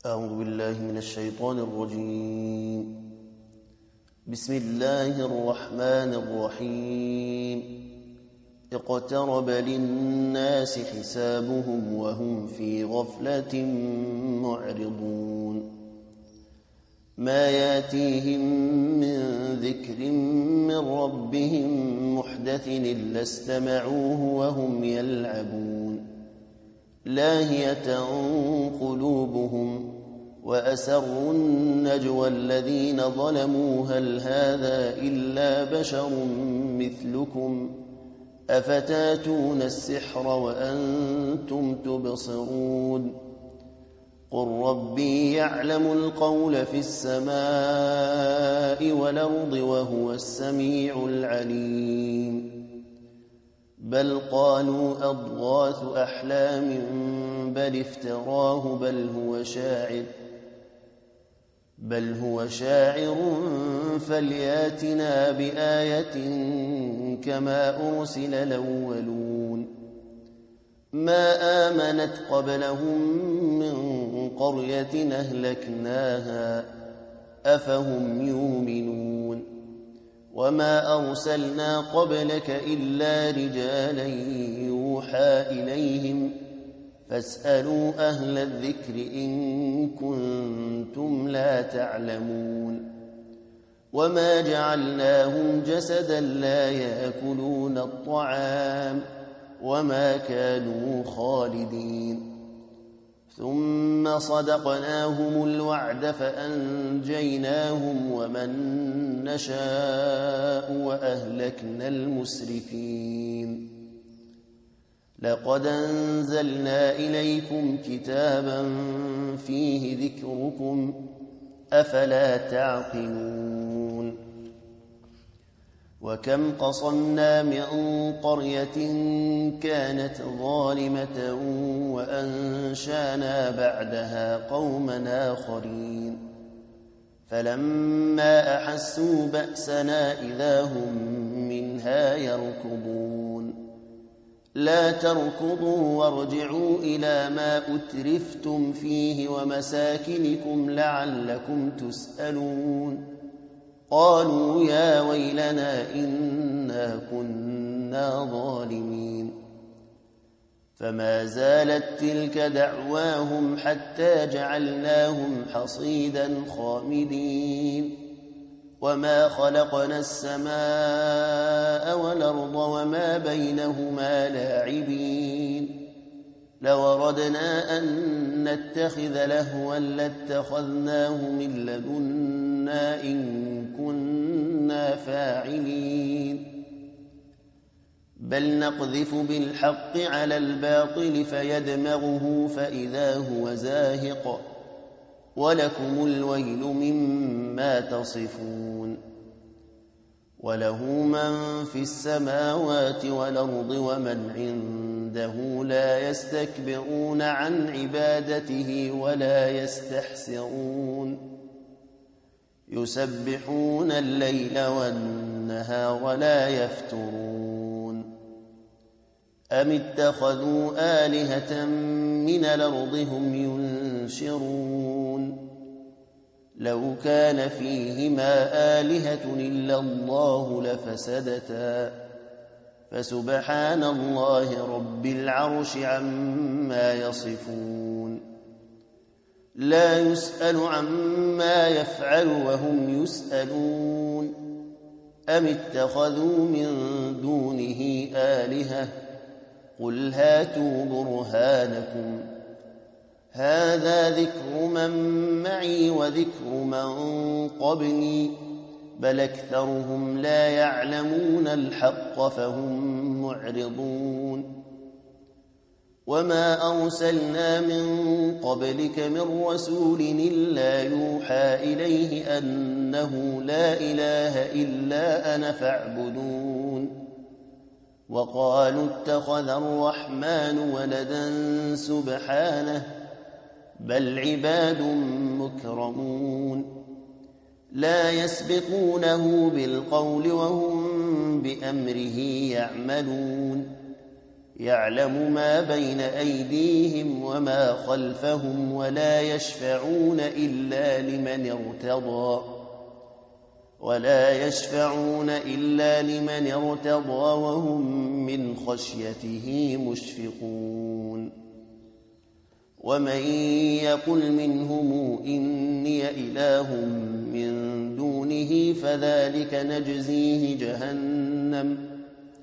أعوذ بالله من الشيطان الرجيم. بسم الله الرحمن الرحيم. اقترب للناس حسابهم وهم في غفلة معرضون. ما ياتيهم من ذكر من ربهم محدث إلا استمعوه وهم يلعبون لاهية قلوبهم وأسروا النجوى الذين ظلموا هل هذا إلا بشر مثلكم أفتاتون السحر وأنتم تبصرون قل ربي يعلم القول في السماء والأرض وهو السميع العليم بل قالوا أضغاث أحلام بل افتراه بل هو شاعر فلياتنا بآية كما أرسل الأولون ما آمنت قبلهم من قرية أهلكناها أفهم يؤمنون وما أرسلنا قبلك إلا رجالا يوحى إليهم فاسألوا أهل الذكر إن كنتم لا تعلمون وما جعلناهم جسدا لا يأكلون الطعام وما كانوا خالدين ثم صدقناهم الوعد فأنجيناهم ومن نشاء وأهلكنا المسرفين لقد أنزلنا إليكم كتابا فيه ذكركم أفلا تعقلون وكم قصمنا من قرية كانت ظالمة وأنشانا بعدها قوما آخرين فلما أحسوا بأسنا إذا هم منها يركضون لا تركضوا وارجعوا إلى ما أترفتم فيه ومساكنكم لعلكم تسألون قالوا يا ويلنا إنا كنا ظالمين فما زالت تلك دعواهم حتى جعلناهم حصيدا خامدين وما خلقنا السماء والأرض وما بينهما لاعبين لو أردنا أن نتخذ لهوا لاتخذناه من لدنا إن كنا فاعلين بل نقذف بالحق على الباطل فيدمغه فإذا هو زاهق ولكم الويل مما تصفون وله من في السماوات والأرض ومن عنده لا يستكبرون عن عبادته ولا يستحسرون يسبحون الليل والنهار لا يفترون أم اتخذوا آلهة من الأرض هم ينشرون لو كان فيهما آلهة إلا الله لفسدتا فسبحان الله رب العرش عما يصفون لا يسأل عما يفعل وهم يسألون أم اتخذوا من دونه آلهة قل هاتوا برهانكم هذا ذكر من معي وذكر من قبلي بل أكثرهم لا يعلمون الحق فهم معرضون وما أرسلنا من قبلك من رسول إلا يوحى إليه أنه لا إله إلا أنا فاعبدون وقالوا اتخذ الرحمن ولدا سبحانه بل عباد مكرمون لا يسبقونه بالقول وهم بأمره يعملون يعلم ما بين أيديهم وما خلفهم ولا يشفعون إلا لمن ارتضى وهم من خشيته مشفقون ومن يقل منهم إني إله من دونه فذلك نجزيه جهنم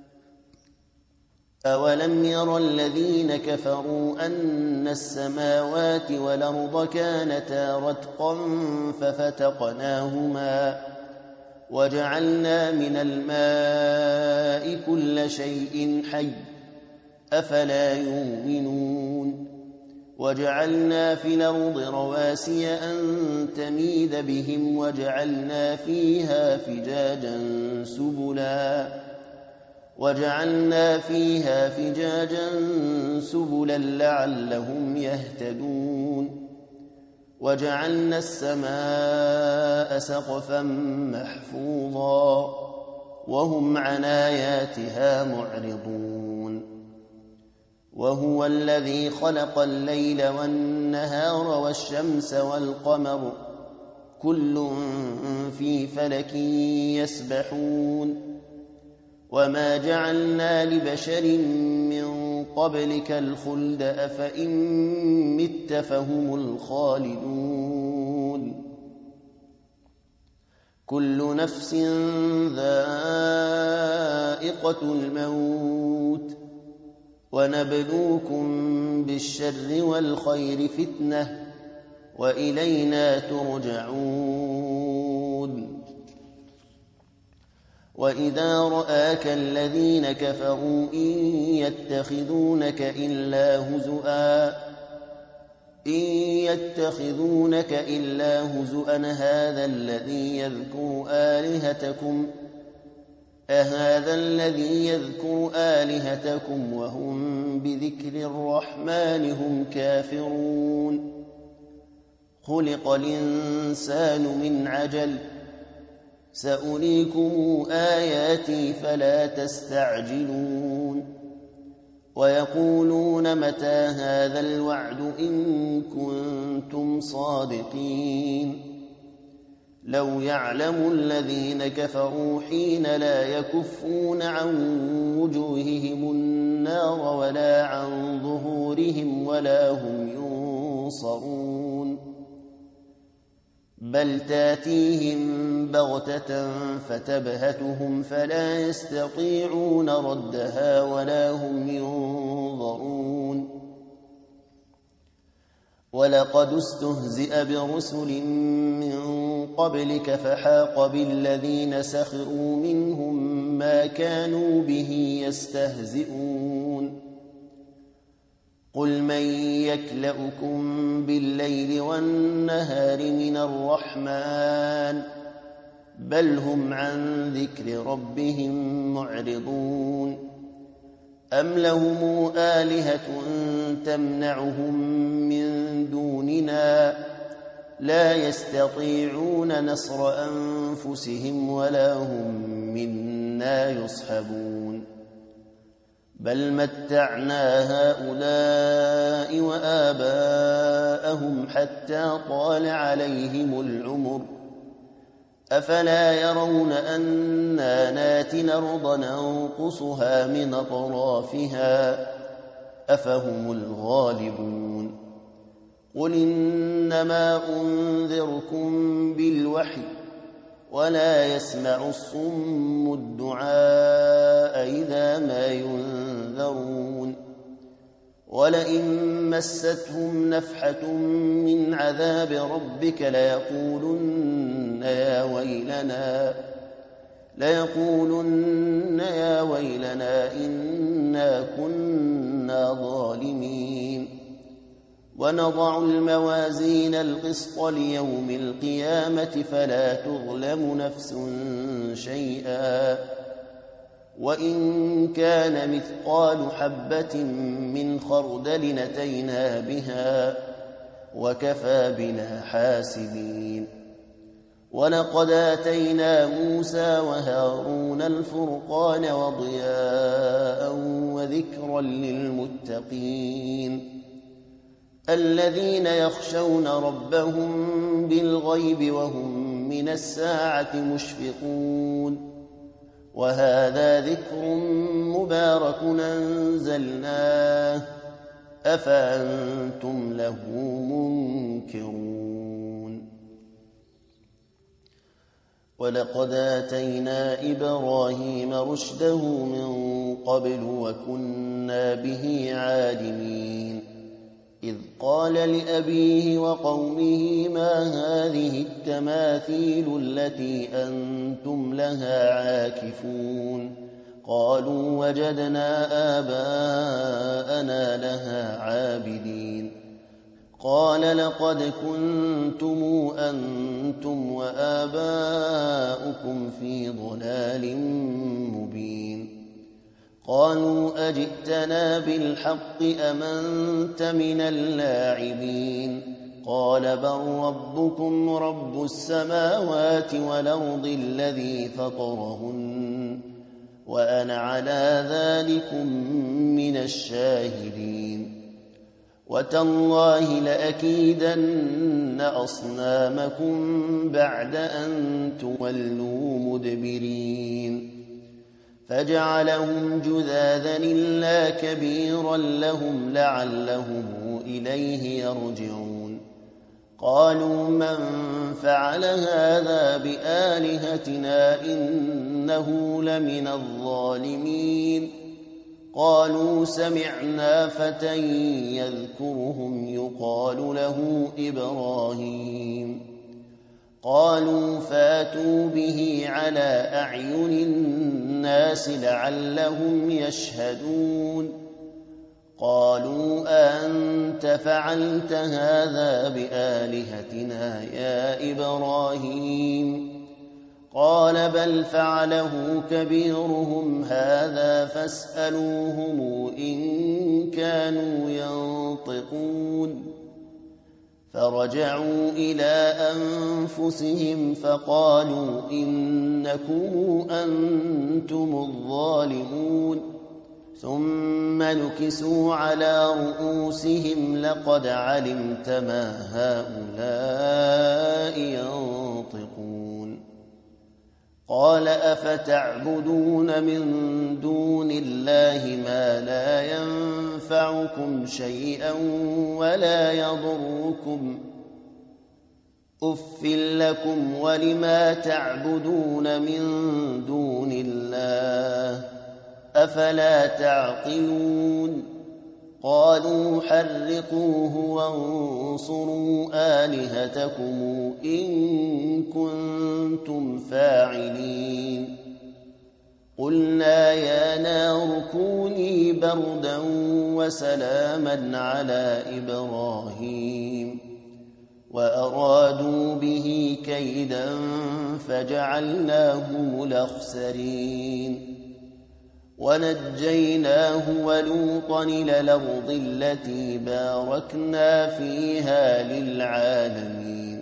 أولم ير الذين كفروا أن السماوات والأرض كانتا رتقا ففتقناهما وجعلنا من الماء كل شيء حي أفلا يؤمنون وجعلنا في الأرض رواسي أن تميد بهم وجعلنا فيها فجاجا سبلا لعلهم يهتدون وجعلنا السماء سقفا محفوظا وهم عن آياتها معرضون وهو الذي خلق الليل والنهار والشمس والقمر كل في فلك يسبحون وما جعلنا لبشر من قبلك الخلد أفإن مت فهم الخالدون كل نفس ذائقة الموت ونبلوكم بالشر والخير فتنة وإلينا ترجعون وإذا رآك الذين كفروا إن يتخذونك إلا هزؤا هذا الذي يذكر آلهتكم وهم بذكر الرحمن هم كافرون خلق الإنسان من عجل سأريكم آياتي فلا تستعجلون ويقولون متى هذا الوعد إن كنتم صادقين لو يعلم الذين كفروا حين لا يكفون عن وجوههم النار ولا عن ظهورهم ولا هم ينصرون بل تاتيهم بغتة فتبهتهم فلا يستطيعون ردها ولا هم ينظرون ولقد استهزئ برسل من قبلك فحاق بالذين سخروا منهم ما كانوا به يستهزئون قل من يكلؤكم بالليل والنهار من الرحمن بل هم عن ذكر ربهم معرضون أم لهم آلهة تمنعهم من دوننا لا يستطيعون نصر أنفسهم ولا هم منا يصحبون بل متعنا هؤلاء وآباءهم حتى طال عليهم العمر أفلا يرون أنا ناتي الأرض ننقصها من أطرافها أفهم الغالبون قل إنما أنذركم بالوحي ولا يسمع الصم الدعاء إذا ما ينذرون ولئن مستهم نفحة من عذاب ربك ليقولن يا ويلنا إنا كنا ظالمين ونضع الموازين القسط ليوم القيامة فلا تظلم نفس شيئا وإن كان مثقال حبة من خردل أتينا بها وكفى بنا حاسبين ولقد آتينا موسى وهارون الفرقان وضياء وذكرا للمتقين الذين يخشون ربهم بالغيب وهم من الساعة مشفقون وهذا ذكر مبارك أنزلناه أفأنتم له منكرون ولقد آتينا إبراهيم رشده من قبل وكنا به عالمين إذ قال لأبيه وقومه ما هذه التماثيل التي أنتم لها عاكفون قالوا وجدنا آباءنا لها عابدين قال لقد كنتم أنتم وآباؤكم في ضلال مبين قالوا أجئتنا بالحق أم أنت من اللاعبين قال بل ربكم رب السماوات والأرض الذي فطرهن وأنا على ذلكم من الشاهدين وتالله لأكيدن أصنامكم بعد أن تولوا مدبرين فجعلهم جذاذا إلا كبيرا لهم لعلهم إليه يرجعون قالوا من فعل هذا بآلهتنا إنه لمن الظالمين قالوا سمعنا فتى يذكرهم يقال له إبراهيم قالوا فاتوا به على أعين الناس لعلهم يشهدون قالوا أنت فعلت هذا بآلهتنا يا إبراهيم قال بل فعله كبيرهم هذا فاسألوهم إن كانوا ينطقون فرجعوا إلى أنفسهم فقالوا إنكم أنتم الظالمون ثم نكسوا على رؤوسهم لقد علمت ما هؤلاء ينطقون قال أفتعبدون من دون الله ما لا ينفعكم شيئا ولا يضركم أف لكم ولما تعبدون من دون الله أفلا تعقلون قالوا حرقوه وانصروا آلهتكم إن كنتم فاعلين قلنا يا نار كوني بردا وسلاما على إبراهيم وأرادوا به كيدا فجعلناهم الأخسرين ونجيناه ولوطا إلى الأرض التي باركنا فيها للعالمين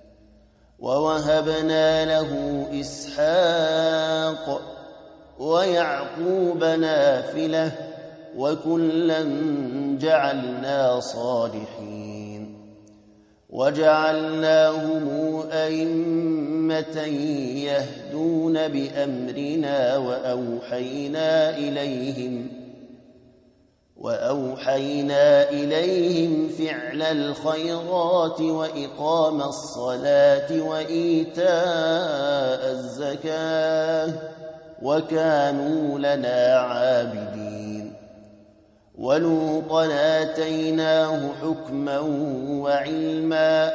ووهبنا له إسحاق ويعقوب نافلة وكلا جعلنا صالحين وجعلناهم أئمة يهدون بأمرنا وأوحينا إليهم فعل الخيرات وإقام الصلاة وإيتاء الزكاة وكانوا لنا عابدين ولوطا آتيناه حكما وعلما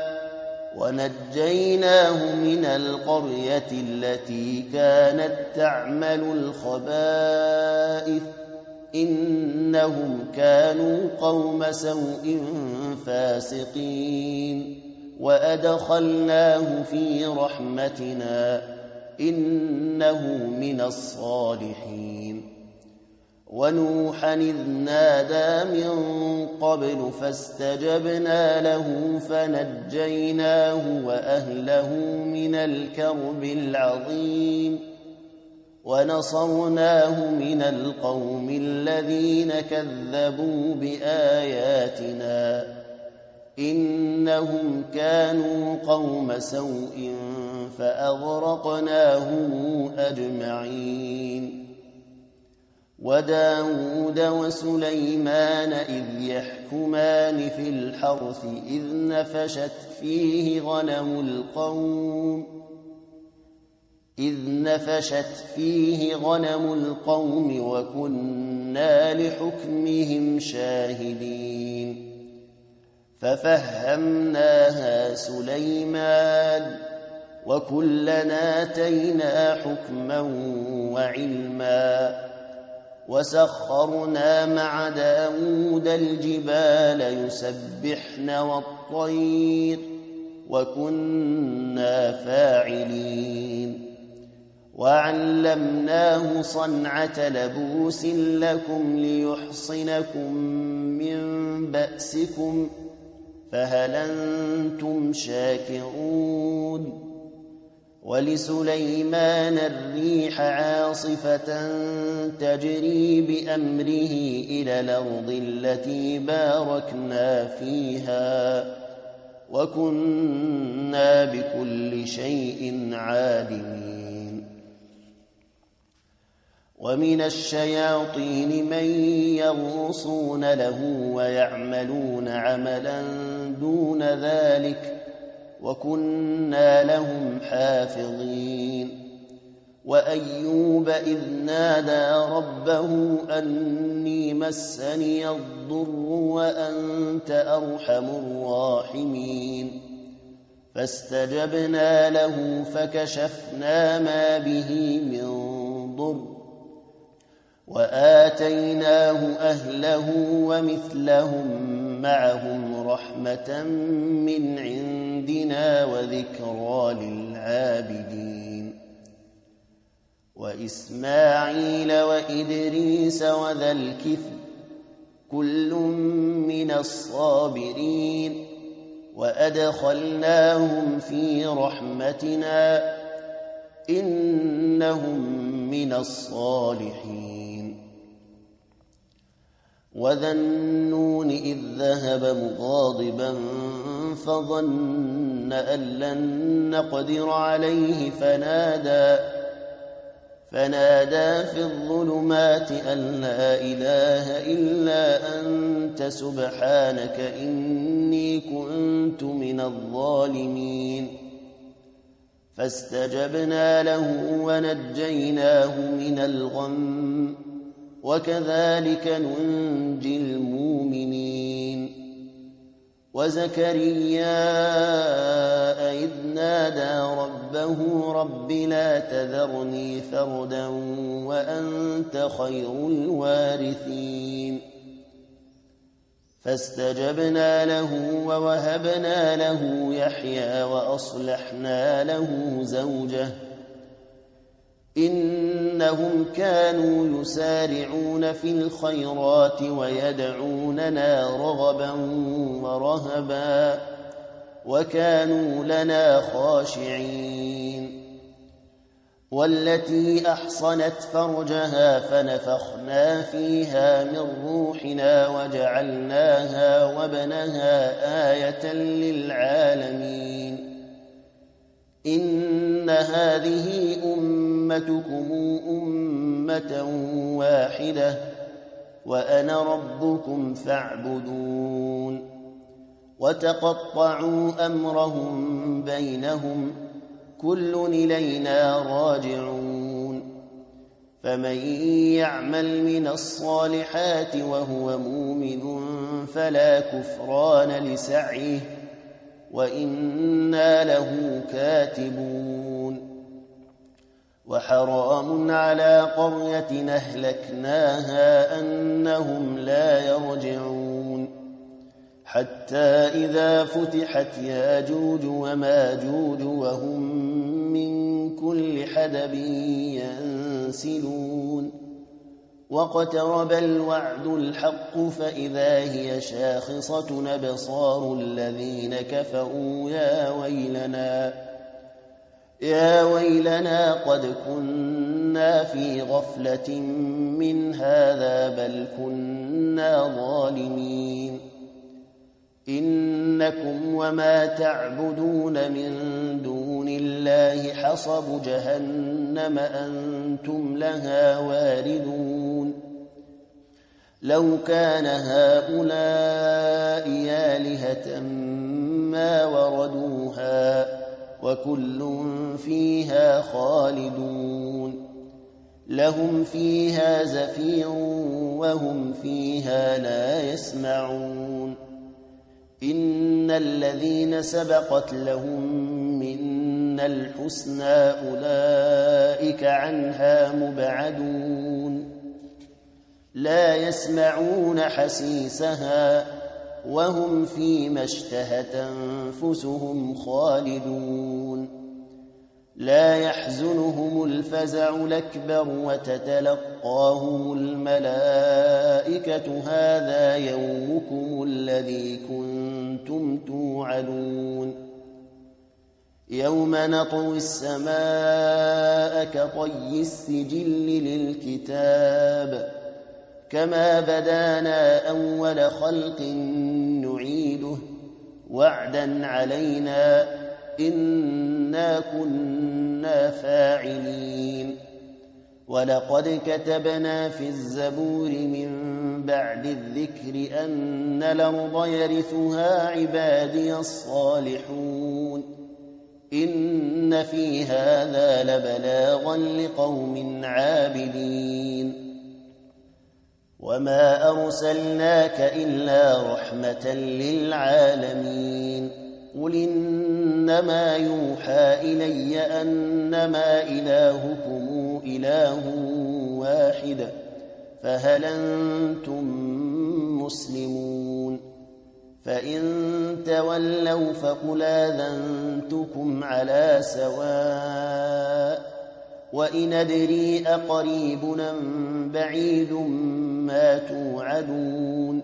ونجيناه من القرية التي كانت تعمل الخبائث إنهم كانوا قوم سوء فاسقين وأدخلناه في رحمتنا إنه من الصالحين ونوحا إذ نادى من قبل فاستجبنا له فنجيناه وأهله من الكرب العظيم ونصرناه من القوم الذين كذبوا بآياتنا إنهم كانوا قوم سوء فأغرقناهم أجمعين وداود وسليمان إذ يحكمان في الحرث إذ نفشت فيه غنم القوم وكنا لحكمهم شاهدين ففهمناها سليمان وكلنا آتينا حكما وعلما وسخرنا مع داود الجبال يسبحن والطير وكنا فاعلين وعلمناه صنعة لبوس لكم ليحصنكم من بأسكم فهل أنتم شاكرون ولسليمان الريح عاصفة تجري بأمره إلى الأرض التي باركنا فيها وكنا بكل شيء عالمين ومن الشياطين من يغوصون له ويعملون عملا دون ذلك وكنا لهم حافظين وأيوب إذ نادى ربه أني مسني الضر وأنت أرحم الراحمين فاستجبنا له فكشفنا ما به من ضر وآتيناه أهله ومثلهم معهم رحمة من عندنا وذكرى للعابدين وإسماعيل وإدريس وذا الكفل كل من الصابرين وأدخلناهم في رحمتنا إنهم من الصالحين وذا النون إذ ذهب مغاضبا فظن أن لن نقدر عليه فنادى في الظلمات أن لا إله إلا أنت سبحانك إني كنت من الظالمين فاستجبنا له ونجيناه من الغم وكذلك ننجي المؤمنين وزكريا إذ نادى ربه رب لا تذرني فردا وأنت خير الوارثين فاستجبنا له ووهبنا له يحيى وأصلحنا له زوجه إنهم كانوا يسارعون في الخيرات ويدعوننا رغبا ورهبا وكانوا لنا خاشعين والتي أحصنت فرجها فنفخنا فيها من روحنا وجعلناها وابنها آية للعالمين إن هذه أمتكم أمة واحدة وأنا ربكم فاعبدون وتقطعوا أمرهم بينهم كل إلينا راجعون فمن يعمل من الصالحات وهو مؤمن فلا كفران لسعيه وإنا له كاتبون وحرام على قرية أهلكناها أنهم لا يرجعون حتى إذا فتحت ياجوج وماجوج وهم من كل حدب ينسلون واقترب الوعد الحق فإذا هي شاخصة أبصار الذين كفروا يا ويلنا قد كنا في غفلة من هذا بل كنا ظالمين إنكم وما تعبدون من دون الله حصب جهنم أنتم لها واردون لو كان هؤلاء آلهة ما وردوها وكل فيها خالدون لهم فيها زفير وهم فيها لا يسمعون إن الذين سبقت لهم منا الحسنى أولئك عنها مبعدون لا يسمعون حسيسها وهم فيما اشتهت أنفسهم خالدون لا يحزنهم الفزع الأكبر وتتلقاهم الملائكة هذا يومكم الذي كنتم توعدون يوم نطوي السماء كطي السجل للكتاب كما بدانا أول خلق نعيده وعدا علينا إنا كنا فاعلين ولقد كتبنا في الزبور من بعد الذكر أن الأرض يرثها عبادي الصالحون إن في هذا لبلاغا لقوم عابدين وما أرسلناك إلا رحمة للعالمين قل إنما يوحى إلي أنما إلهكم إله واحد فهل أنتم مسلمون فإن تولوا فقل آذنتكم على سواء وإن أدري أقريب أم بعيد ما توعدون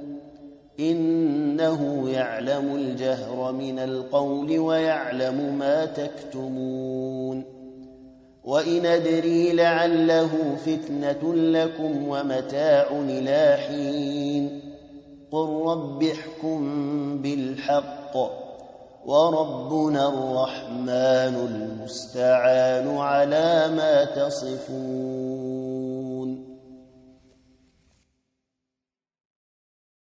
إنه يعلم الجهر من القول ويعلم ما تكتمون وإن أدري لعله فتنة لكم ومتاع إلى حين قل رب احكم بالحق وربنا الرحمن المستعان على ما تصفون